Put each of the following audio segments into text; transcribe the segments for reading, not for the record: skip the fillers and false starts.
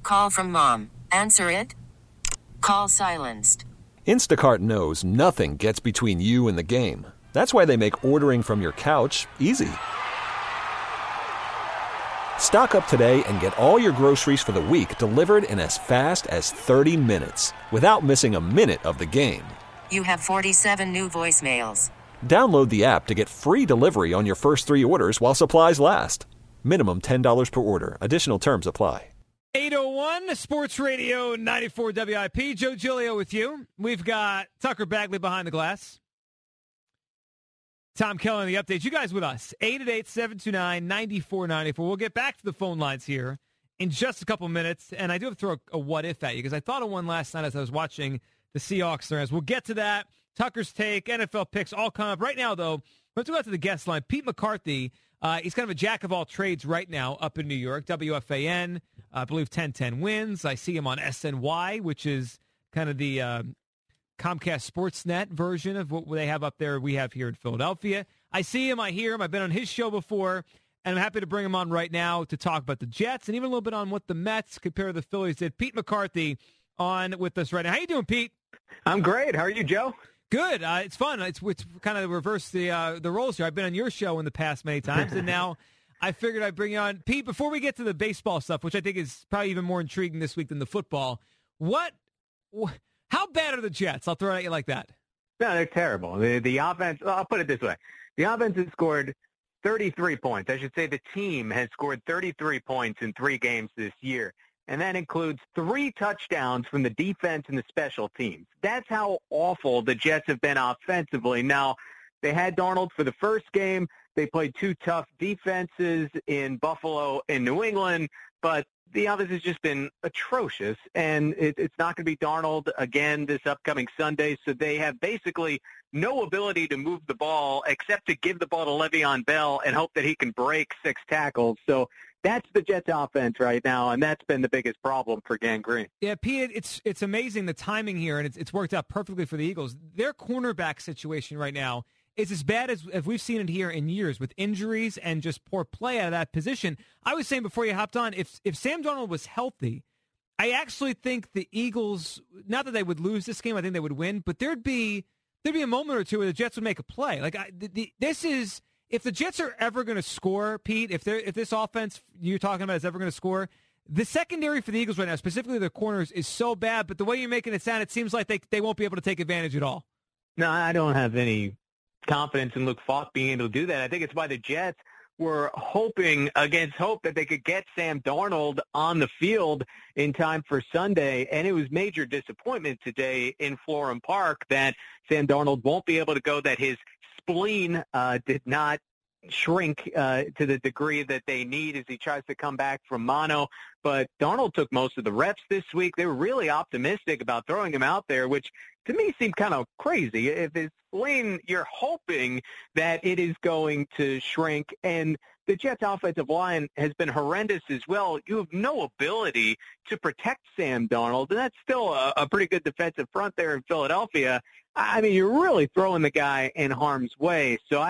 Call from mom. Answer it. Call silenced. Instacart knows nothing gets between you and the game. That's why they make ordering from your couch easy. Stock up today and get all your groceries for the week delivered in as fast as 30 minutes without missing a minute of the game. You have 47 new voicemails. Download the app to get free delivery on your first 3 orders while supplies last. Minimum $10 per order. Additional terms apply. 801 Sports Radio 94 WIP. Joe Giglio with you. We've got Tucker Bagley behind the glass. Tom Keller on the updates. You guys with us. 888-729-9494. We'll get back to the phone lines here in just a couple minutes. And I do have to throw a what if at you because I thought of one last night as I was watching the Seahawks. We'll get to that. Tucker's take, NFL picks, all come up. Right now, though, let's go out to the guest line. Pete McCarthy, he's kind of a jack of all trades right now up in New York. WFAN, I believe 1010 wins. I see him on SNY, which is kind of the Comcast Sportsnet version of what they have up there we have here in Philadelphia. I see him, I hear him. I've been on his show before, and I'm happy to bring him on right now to talk about the Jets and even a little bit on what the Mets compared to the Phillies did. Pete McCarthy on with us right now. How you doing, Pete? I'm great. How are you, Joe? Good. It's fun. It's kind of reverse the roles here. I've been on your show in the past many times, and now I figured I'd bring you on. Pete, before we get to the baseball stuff, which I think is probably even more intriguing this week than the football, how bad are the Jets? I'll throw it at you like that. No, they're terrible. The offense, I'll put it this way. The offense has scored 33 points. I should say the team has scored 33 points in 3 games this year. And that includes 3 touchdowns from the defense and the special teams. That's how awful the Jets have been offensively. Now, they had Darnold for the first game. They played 2 tough defenses in Buffalo and New England, but the offense has just been atrocious, and it's not going to be Darnold again this upcoming Sunday, so they have basically no ability to move the ball except to give the ball to Le'Veon Bell and hope that he can break 6 tackles. So that's the Jets offense right now, and that's been the biggest problem for Gang Green. Yeah, Pete, it's amazing the timing here, and it's worked out perfectly for the Eagles. Their cornerback situation right now is as bad as we've seen it here in years with injuries and just poor play out of that position. I was saying before you hopped on, if Sam Darnold was healthy, I actually think the Eagles, not that they would lose this game, I think they would win, but there'd be a moment or two where the Jets would make a play. Like this is, if the Jets are ever going to score, Pete, if this offense you're talking about is ever going to score, the secondary for the Eagles right now, specifically their corners, is so bad. But the way you're making it sound, it seems like they won't be able to take advantage at all. No, I don't have any confidence in Luke Falk being able to do that. I think it's why the Jets were hoping against hope that they could get Sam Darnold on the field in time for Sunday, and it was major disappointment today in Florham Park that Sam Darnold won't be able to go, that his spleen did not shrink to the degree that they need as he tries to come back from mono. But Darnold took most of the reps this week. They were really optimistic about throwing him out there, which to me seemed kind of crazy. If his spleen, you're hoping that it is going to shrink. And the Jets' offensive line has been horrendous as well. You have no ability to protect Sam Darnold, and that's still a pretty good defensive front there in Philadelphia. I mean, you're really throwing the guy in harm's way. So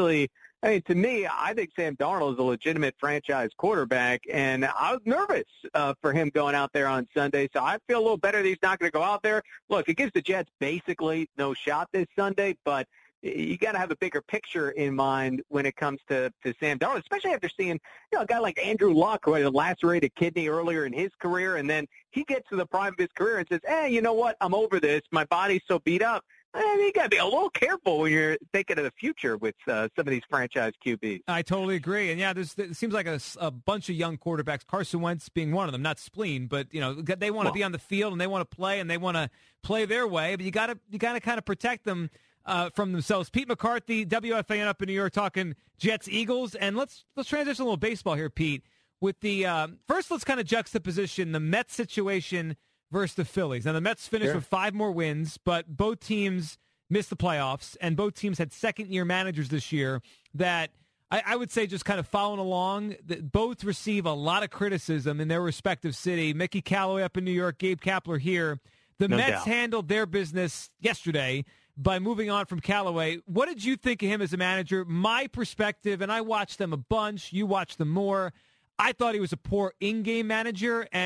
to me, I think Sam Darnold is a legitimate franchise quarterback, and I was nervous for him going out there on Sunday. So I feel a little better that he's not going to go out there. Look, it gives the Jets basically no shot this Sunday, but you got to have a bigger picture in mind when it comes to Sam Darnold, especially after seeing a guy like Andrew Luck who had a lacerated kidney earlier in his career, and then he gets to the prime of his career and says, hey, you know what, I'm over this. My body's so beat up. I mean, you got to be a little careful when you're thinking of the future with some of these franchise QBs. I totally agree. And, yeah, it seems like a bunch of young quarterbacks, Carson Wentz being one of them, not spleen, but, they want to be on the field and they want to play and they want to play their way. But you got to kind of protect them from themselves. Pete McCarthy, WFAN up in New York, talking Jets-Eagles. And let's transition a little baseball here, Pete. With the first, let's kind of juxtaposition the Mets situation versus the Phillies. Now, the Mets finished with 5 more wins, but both teams missed the playoffs, and both teams had second-year managers this year that I would say just kind of following along. That both receive a lot of criticism in their respective city. Mickey Callaway up in New York, Gabe Kapler here. The Mets handled their business yesterday by moving on from Callaway. What did you think of him as a manager? My perspective, and I watched them a bunch. You watched them more. I thought he was a poor in-game manager, and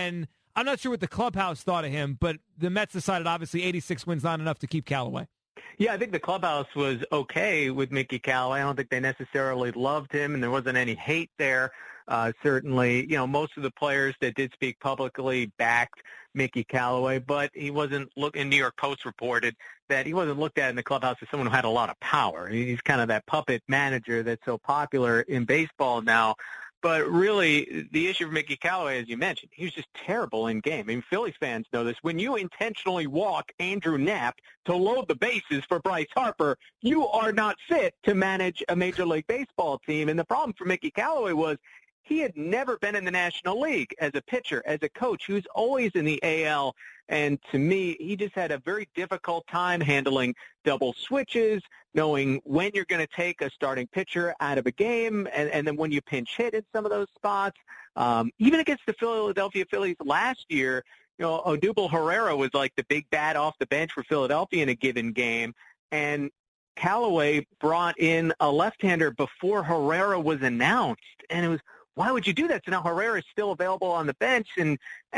I'm not sure what the clubhouse thought of him, but the Mets decided obviously 86 wins not enough to keep Callaway. Yeah, I think the clubhouse was okay with Mickey Callaway. I don't think they necessarily loved him, and there wasn't any hate there. Certainly, most of the players that did speak publicly backed Mickey Callaway, but he wasn't New York Post reported that he wasn't looked at in the clubhouse as someone who had a lot of power. He's kind of that puppet manager that's so popular in baseball now. But really, the issue for Mickey Callaway, as you mentioned, he was just terrible in game. I mean, Phillies fans know this. When you intentionally walk Andrew Knapp to load the bases for Bryce Harper, you are not fit to manage a Major League Baseball team. And the problem for Mickey Callaway was he had never been in the National League as a pitcher, as a coach. He was always in the AL. And to me, he just had a very difficult time handling double switches, knowing when you're going to take a starting pitcher out of a game, and then when you pinch hit in some of those spots. Even against the Philadelphia Phillies last year, Odubel Herrera was like the big bat off the bench for Philadelphia in a given game. And Callaway brought in a left-hander before Herrera was announced. And it was, why would you do that? So now Herrera is still available on the bench, and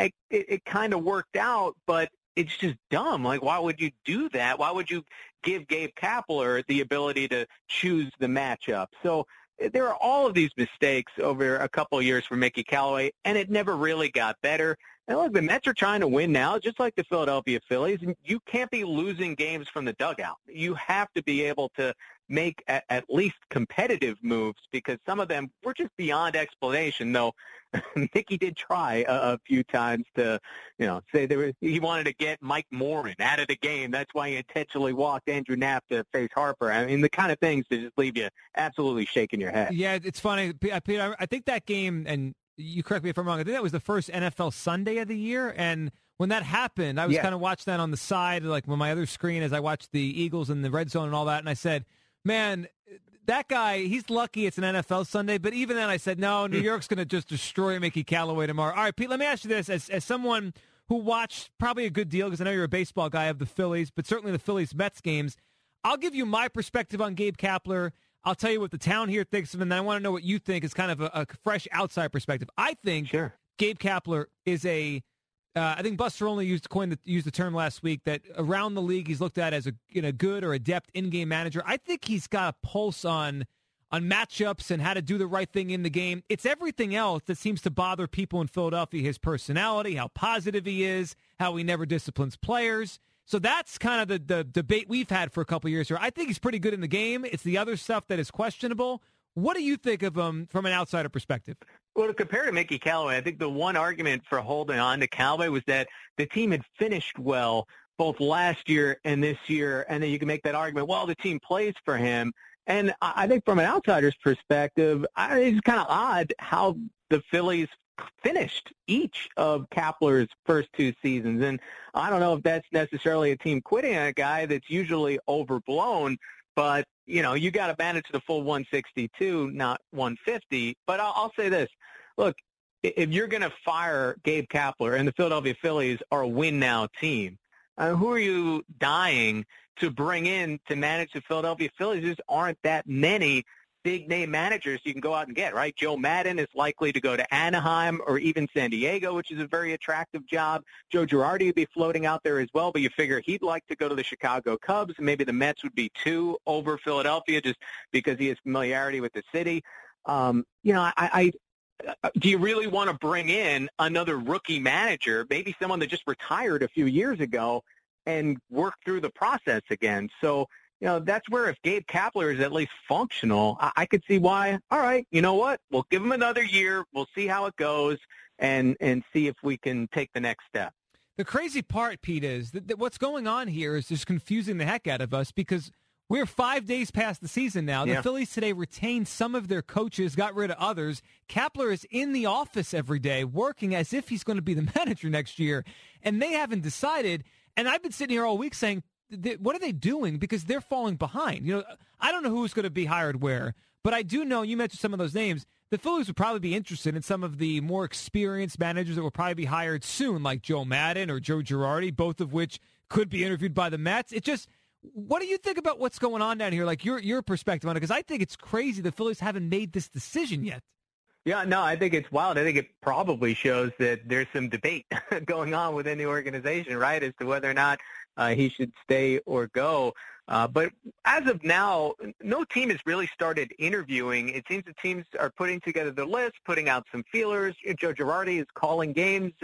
it kind of worked out, but it's just dumb. Like, why would you do that? Why would you give Gabe Kapler the ability to choose the matchup? So there are all of these mistakes over a couple of years for Mickey Callaway, and it never really got better. And look, the Mets are trying to win now, just like the Philadelphia Phillies. And you can't be losing games from the dugout. You have to be able to make at least competitive moves, because some of them were just beyond explanation, though Mickey did try a few times to, say he wanted to get Mike Morin out of the game. That's why he intentionally walked Andrew Knapp to face Harper. I mean, the kind of things that just leave you absolutely shaking your head. Yeah, it's funny, Peter. I think that game, and you correct me if I'm wrong, I think that was the first NFL Sunday of the year, and when that happened, I was kind of watching that on the side, like on my other screen as I watched the Eagles and the red zone and all that, and I said, man, that guy, he's lucky it's an NFL Sunday. But even then I said, no, New York's going to just destroy Mickey Callaway tomorrow. All right, Pete, let me ask you this. As someone who watched probably a good deal, because I know you're a baseball guy of the Phillies, but certainly the Phillies-Mets games, I'll give you my perspective on Gabe Kapler. I'll tell you what the town here thinks of him, and then I want to know what you think is kind of a fresh outside perspective. I think Gabe Kapler is I think Buster Olney used the term last week that around the league he's looked at as a good or adept in-game manager. I think he's got a pulse on matchups and how to do the right thing in the game. It's everything else that seems to bother people in Philadelphia, his personality, how positive he is, how he never disciplines players. So that's kind of the debate we've had for a couple of years here. I think he's pretty good in the game. It's the other stuff that is questionable. What do you think of him from an outsider perspective? Well, to compare to Mickey Callaway, I think the one argument for holding on to Callaway was that the team had finished well both last year and this year, and then you can make that argument, well, the team plays for him. And I think from an outsider's perspective, it's kind of odd how the Phillies finished each of Kapler's first two seasons. And I don't know if that's necessarily a team quitting on a guy that's usually overblown, but you got to manage the full 162, not 150. But I'll say this. Look, if you're going to fire Gabe Kapler and the Philadelphia Phillies are a win-now team, who are you dying to bring in to manage the Philadelphia Phillies? There aren't that many big-name managers you can go out and get, right? Joe Maddon is likely to go to Anaheim or even San Diego, which is a very attractive job. Joe Girardi would be floating out there as well, but you figure he'd like to go to the Chicago Cubs. Maybe the Mets would be two over Philadelphia just because he has familiarity with the city. Do you really want to bring in another rookie manager, maybe someone that just retired a few years ago, and work through the process again? So, that's where if Gabe Kapler is at least functional, I could see why, all right, you know what, we'll give him another year, we'll see how it goes, and see if we can take the next step. The crazy part, Pete, is that what's going on here is just confusing the heck out of us, because we're 5 days past the season now. The Phillies today retained some of their coaches, got rid of others. Kapler is in the office every day working as if he's going to be the manager next year, and they haven't decided. And I've been sitting here all week saying, what are they doing? Because they're falling behind. I don't know who's going to be hired where, but I do know, you mentioned some of those names, the Phillies would probably be interested in some of the more experienced managers that will probably be hired soon, like Joe Maddon or Joe Girardi, both of which could be interviewed by the Mets. What do you think about what's going on down here? Like your perspective on it? Because I think it's crazy the Phillies haven't made this decision yet. Yeah, no, I think it's wild. I think it probably shows that there's some debate going on within the organization, right, as to whether or not he should stay or go. But as of now, no team has really started interviewing. It seems the teams are putting together the list, putting out some feelers. Joe Girardi is calling games,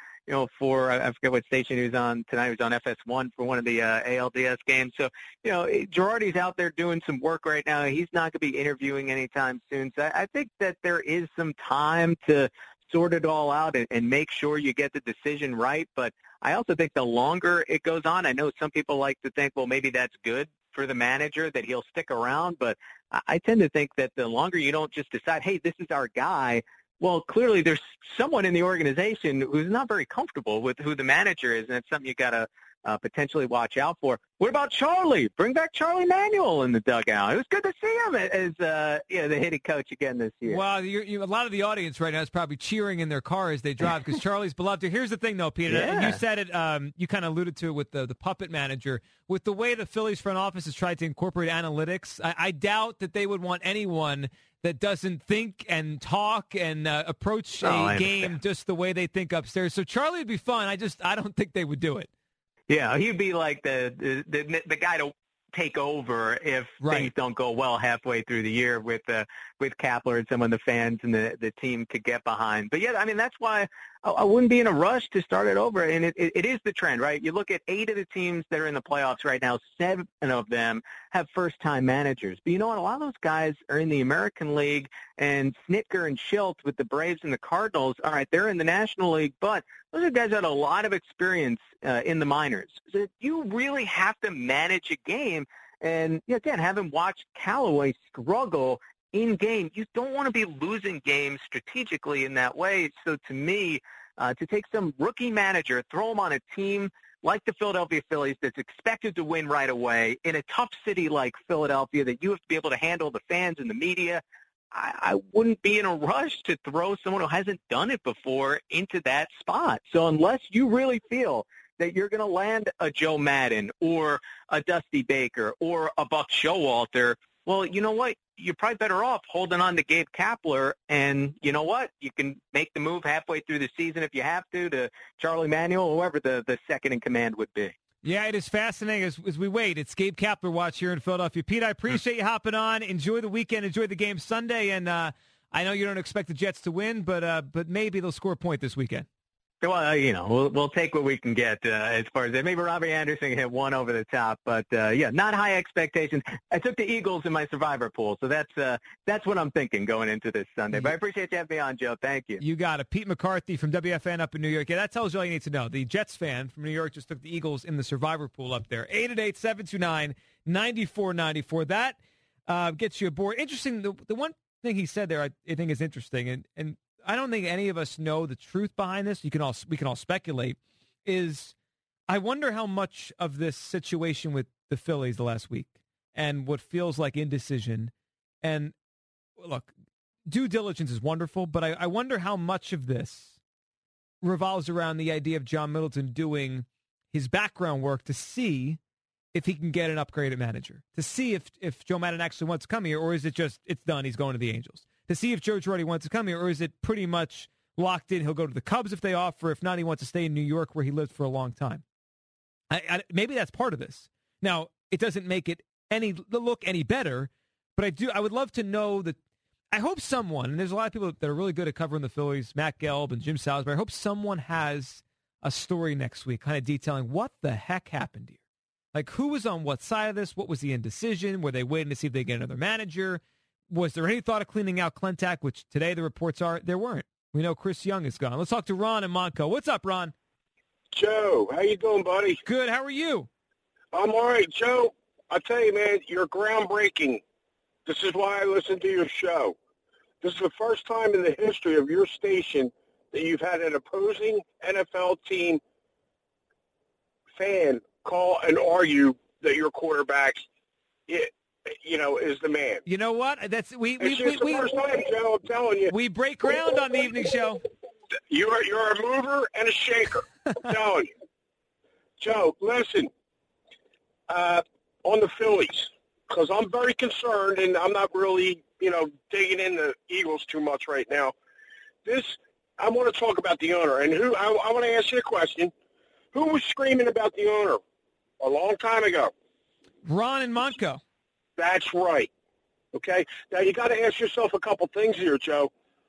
for, I forget what station he was on tonight. He was on FS1 for one of the ALDS games. So, Girardi's out there doing some work right now. He's not going to be interviewing anytime soon. So I think that there is some time to sort it all out and make sure you get the decision right. But I also think the longer it goes on, I know some people like to think, well, maybe that's good for the manager, that he'll stick around. But I tend to think that the longer you don't just decide, hey, this is our guy, well, clearly there's someone in the organization who's not very comfortable with who the manager is, and it's something you got to potentially watch out for. What about Charlie? Bring back Charlie Manuel in the dugout. It was good to see him as the hitting coach again this year. Well, a lot of the audience right now is probably cheering in their car as they drive because Charlie's beloved. Here's the thing, though, Peter. Yeah. You said it. You kind of alluded to it with the puppet manager. With the way the Phillies front office has tried to incorporate analytics, I doubt that they would want anyone that doesn't think and talk and approach a game just the way they think upstairs. So Charlie would be fun. I don't think they would do it. Yeah, he'd be like the guy to take over if things don't go well halfway through the year with Kapler and some of the fans and the team could get behind. But yeah, I mean, that's why I wouldn't be in a rush to start it over. And it is the trend, right? You look at 8 of the teams that are in the playoffs right now, 7 of them have first-time managers. But you know what? A lot of those guys are in the American League, and Snitker and Schilt with the Braves and the Cardinals, all right, they're in the National League, but those are guys that had a lot of experience in the minors. So you really have to manage a game. And, again, having watched Callaway struggle in game, you don't want to be losing games strategically in that way. So to me, to take some rookie manager, throw him on a team like the Philadelphia Phillies that's expected to win right away in a tough city like Philadelphia that you have to be able to handle the fans and the media, I wouldn't be in a rush to throw someone who hasn't done it before into that spot. So unless you really feel that you're going to land a Joe Madden or a Dusty Baker or a Buck Showalter, well, you know what? You're probably better off holding on to Gabe Kapler, and you know what? You can make the move halfway through the season if you have to Charlie Manuel, whoever the second in command would be. Yeah, it is fascinating as we wait. It's Gabe Kapler watch here in Philadelphia. Pete, I appreciate you hopping on. Enjoy the weekend. Enjoy the game Sunday. And I know you don't expect the Jets to win, but maybe they'll score a point this weekend. Well, we'll take what we can get as far as that. Maybe Robbie Anderson can hit one over the top, but not high expectations. I took the Eagles in my survivor pool, so that's what I'm thinking going into this Sunday. But I appreciate you having me on, Joe. Thank you. You got it. Pete McCarthy from WFN up in New York. Yeah, that tells you all you need to know. The Jets fan from New York just took the Eagles in the survivor pool up there. 888-729-9494. That gets you aboard. Interesting. The one thing he said there I think is interesting, and I don't think any of us know the truth behind this. We can all speculate. Is I wonder how much of this situation with the Phillies the last week and what feels like indecision. And look, due diligence is wonderful, but I wonder how much of this revolves around the idea of John Middleton doing his background work to see if he can get an upgraded manager, to see if Joe Madden actually wants to come here, or is it just it's done, he's going to the Angels. To see if Joe Girardi wants to come here, or is it pretty much locked in? He'll go to the Cubs if they offer. If not, he wants to stay in New York where he lived for a long time. Maybe that's part of this. Now, it doesn't make it look any better, but I would love to know that. I hope someone, and there's a lot of people that are really good at covering the Phillies, Matt Gelb and Jim Salisbury, I hope someone has a story next week kind of detailing what the heck happened here. Like, who was on what side of this? What was the indecision? Were they waiting to see if they get another manager? Was there any thought of cleaning out Klentak, which today the reports are there weren't? We know Chris Young is gone. Let's talk to Ron and Monco. What's up, Ron? Joe, how you doing, buddy? Good. How are you? I'm all right, Joe. I tell you, man, you're groundbreaking. This is why I listen to your show. This is the first time in the history of your station that you've had an opposing NFL team fan call and argue that your quarterback is the man. You know what? That's it's the first time, Joe. I'm telling you. We break ground on the evening show. You're a mover and a shaker. I'm telling you. Joe, listen. On the Phillies, because I'm very concerned, and I'm not really, digging in the Eagles too much right now. I want to talk about the owner. And I want to ask you a question. Who was screaming about the owner a long time ago? Ron and Montco. That's right. Okay? Now, you got to ask yourself a couple things here, Joe.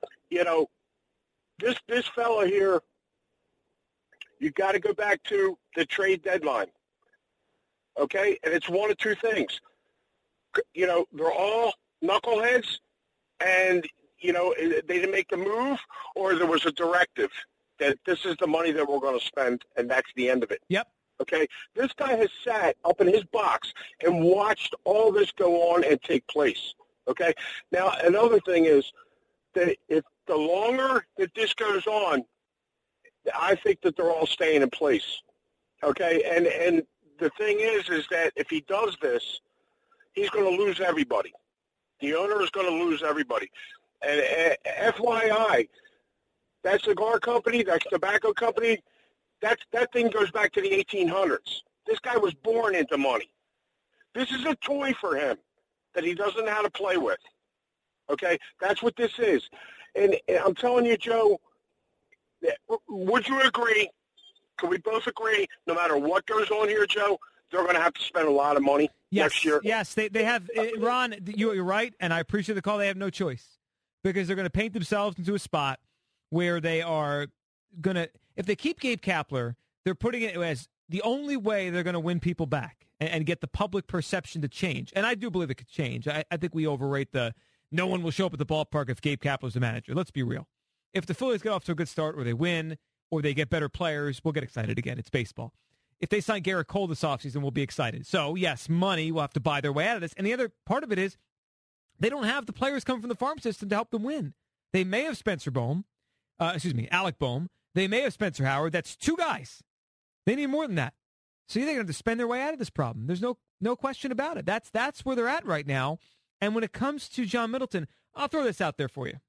This fella here, you got to go back to the trade deadline. Okay? And it's one of two things. They're all knuckleheads, and, they didn't make the move, or there was a directive that this is the money that we're going to spend, and that's the end of it. Yep. Okay? This guy has sat up in his box and watched all this go on and take place. Okay? Now, another thing is that if the longer that this goes on, I think that they're all staying in place. Okay? And the thing is that if he does this, he's going to lose everybody. The owner is going to lose everybody. And FYI, that cigar company, that tobacco company, that thing goes back to the 1800s. This guy was born into money. This is a toy for him that he doesn't know how to play with. Okay? That's what this is. And I'm telling you, Joe, would you agree? Can we both agree, no matter what goes on here, Joe, they're going to have to spend a lot of money next year? Yes, they have. Ron, you're right, and I appreciate the call. They have no choice because they're going to paint themselves into a spot where they are going to, if they keep Gabe Kapler, they're putting it as the only way they're going to win people back and get the public perception to change. And I do believe it could change. I think we overrate no one will show up at the ballpark if Gabe Kapler's the manager. Let's be real. If the Phillies get off to a good start or they win or they get better players, we'll get excited again. It's baseball. If they sign Garrett Cole this offseason, we'll be excited. So, yes, money will have to buy their way out of this. And the other part of it is they don't have the players come from the farm system to help them win. They may have Alec Bohm. They may have Spencer Howard. That's two guys. They need more than that. So they're going to have to spend their way out of this problem. There's no question about it. That's where they're at right now. And when it comes to John Middleton, I'll throw this out there for you.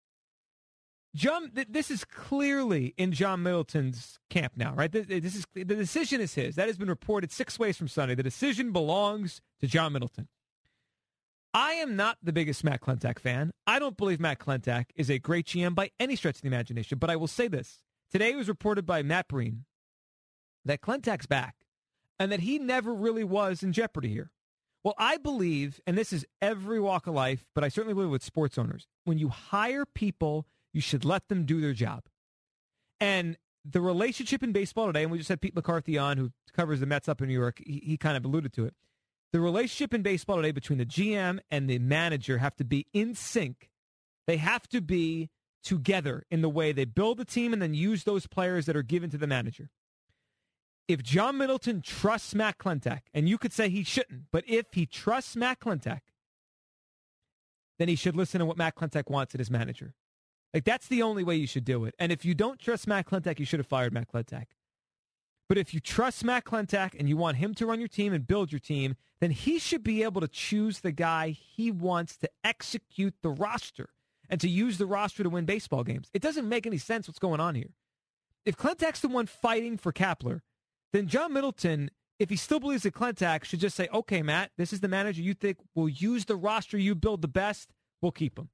This is clearly in John Middleton's camp now, right? The decision is his. That has been reported 6 ways from Sunday. The decision belongs to John Middleton. I am not the biggest Matt Klentak fan. I don't believe Matt Klentak is a great GM by any stretch of the imagination, but I will say this. Today it was reported by Matt Breen that Klentak's back and that he never really was in jeopardy here. Well, I believe, and this is every walk of life, but I certainly believe with sports owners, when you hire people, you should let them do their job. And the relationship in baseball today, and we just had Pete McCarthy on, who covers the Mets up in New York, he kind of alluded to it. The relationship in baseball today between the GM and the manager have to be in sync. They have to be together in the way they build the team and then use those players that are given to the manager. If John Middleton trusts Matt Klentak, and you could say he shouldn't, but if he trusts Matt Klentak, then he should listen to what Matt Klentak wants in his manager. Like, that's the only way you should do it. And if you don't trust Matt Klentak, you should have fired Matt Klentak. But if you trust Matt Klentak and you want him to run your team and build your team, then he should be able to choose the guy he wants to execute the roster and to use the roster to win baseball games. It doesn't make any sense what's going on here. If Klentak's the one fighting for Kapler, then John Middleton, if he still believes that Klentak, should just say, okay, Matt, this is the manager you think will use the roster you build the best, we'll keep him.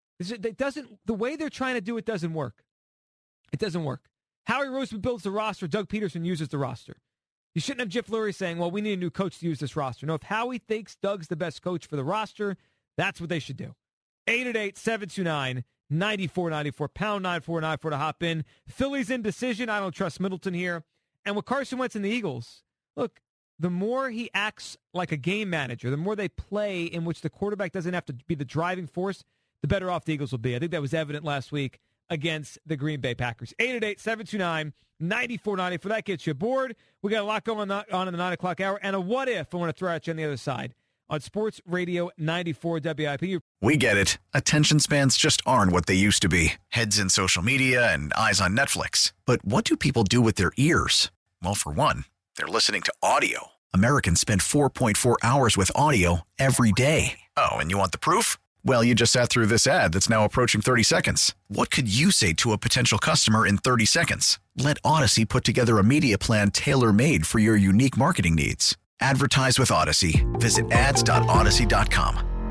The way they're trying to do it doesn't work. It doesn't work. Howie Roseman builds the roster. Doug Peterson uses the roster. You shouldn't have Jeff Lurie saying, well, we need a new coach to use this roster. No, if Howie thinks Doug's the best coach for the roster, that's what they should do. 888-729-9494, pound 9494 to hop in. Phillies indecision. I don't trust Middleton here. And with Carson Wentz and the Eagles, look, the more he acts like a game manager, the more they play in which the quarterback doesn't have to be the driving force, the better off the Eagles will be. I think that was evident last week against the Green Bay Packers. 888-729-9494. That gets you aboard. We got a lot going on in the 9 o'clock hour. And a what if I want to throw at you on the other side on Sports Radio 94 WIP. We get it. Attention spans just aren't what they used to be. Heads in social media and eyes on Netflix. But what do people do with their ears? Well, for one, they're listening to audio. Americans spend 4.4 hours with audio every day. Oh, and you want the proof? Well, you just sat through this ad that's now approaching 30 seconds. What could you say to a potential customer in 30 seconds? Let Odyssey put together a media plan tailor-made for your unique marketing needs. Advertise with Odyssey. Visit ads.odyssey.com.